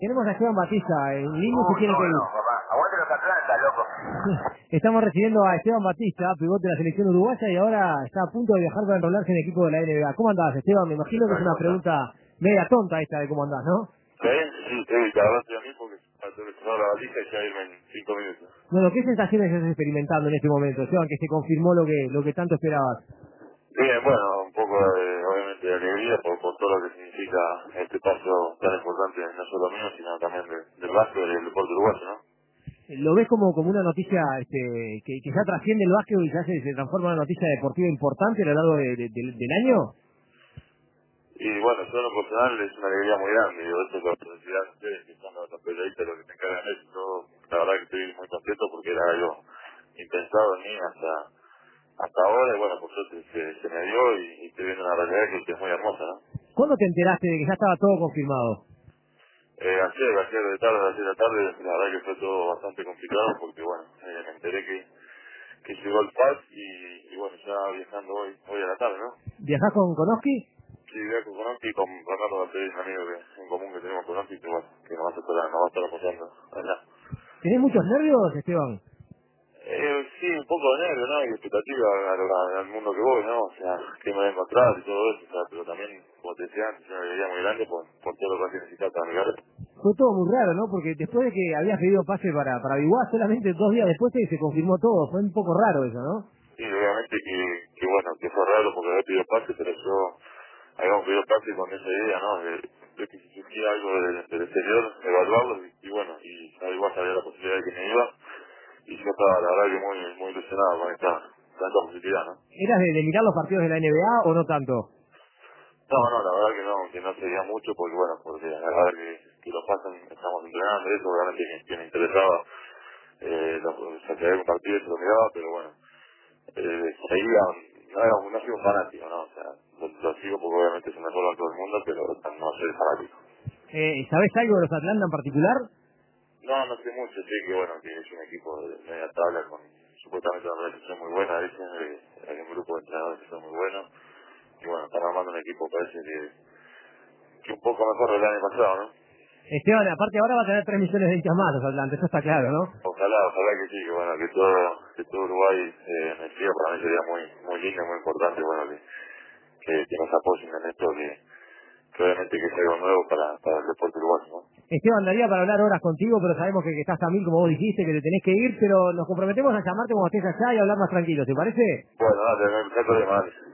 Tenemos a Esteban Batista, el niño se tiene que ir. No, papá. Aguante los Atlanta, loco. Estamos recibiendo a Esteban Batista, pivote de la selección uruguaya, y ahora está a punto de viajar para enrolarse en el equipo de la NBA. ¿Cómo andás, Esteban? Me imagino que es una pregunta media tonta esta de cómo andás, ¿no? ¿Está bien? Sí, estoy cagaste a mí porque tengo que cerrar la valija y ya irme en 5 minutos. Bueno, ¿qué sensaciones estás experimentando en este momento, Esteban, que se confirmó lo que tanto esperabas? Bien, bueno, un poco de, obviamente, de alegría por todo lo que significa este paso tan importante, no solo mío, sino también del básquet y del deporte uruguayo, ¿no? ¿Lo ves como una noticia que ya trasciende el básquet y ya se transforma en una noticia deportiva importante a lo largo del año? Y bueno, yo en lo personal es una alegría muy grande, digo, eso es la felicidad de ustedes, que son los periodistas los que se encargan de eso. Yo, la verdad que estoy muy contento porque era algo impensado en mí hasta ahora, y bueno, por suerte se me dio y estoy viendo una realidad que es muy hermosa, ¿no? ¿Cuándo te enteraste de que ya estaba todo confirmado? Ayer de tarde, la verdad que fue todo bastante complicado porque, bueno, me enteré que llegó el PAS y bueno, ya viajando hoy a la tarde, ¿no? ¿Viajás con Oski? Sí, viajo con Oski y con Bernardo Garcés, un amigo en común que tenemos con Oski, que bueno, que nos va a estar apoyando allá. ¿Tenés muchos nervios, Esteban? Sí, un poco de nervio, ¿no? Y expectativa al mundo que voy, ¿no? O sea, que me voy a encontrar y todo eso, o sea, pero también, como te decía antes, una alegría muy grande por todo lo que has necesitado para llegar. Fue todo muy raro, ¿no? Porque después de que habías pedido pase para Biguá, solamente 2 días después se confirmó todo. Fue un poco raro eso, ¿no? Sí, obviamente que bueno, que fue raro porque había pedido pase, pero yo habíamos pedido pase con esa idea, ¿no? De que si surgía algo del exterior, evaluarlo y bueno, y igual sabía la posibilidad de que me iba y yo estaba la verdad que muy ilusionado con tanta positividad, ¿no? ¿Eras de mirar los partidos de la NBA o no tanto? No, la verdad que no sería mucho porque bueno, porque la verdad que lo pasan, estamos entrenando eso, obviamente que me interesaba, saqué un partido y se lo miraba, pero bueno, seguía, no soy un fanático, ¿no? O sea, lo sigo porque obviamente es el mejor banco del mundo, pero no soy fanático. ¿Sabés algo de los Atlanta en particular? No sé mucho, sé que bueno, que es un equipo de media tabla con supuestamente una relación muy buena, dicen, hay un grupo de entrenadores que son muy buenos, y bueno, están armando un equipo parece que un poco mejor del año pasado, ¿no? Esteban, aparte ahora va a tener 3 millones de hinchas más los Atlanta, eso está claro, ¿no? Ojalá que sí, que bueno, que todo Uruguay me siga, para mí sería muy lindo, muy importante, bueno, que nos apoyen en esto, que obviamente que es algo nuevo para el deporte uruguayo, ¿no? Esteban, daría para hablar horas contigo, pero sabemos que estás a mil, como vos dijiste, que te tenés que ir, pero nos comprometemos a llamarte cuando estés allá y hablar más tranquilo, ¿te parece? Bueno, dale, no hay problema, dale.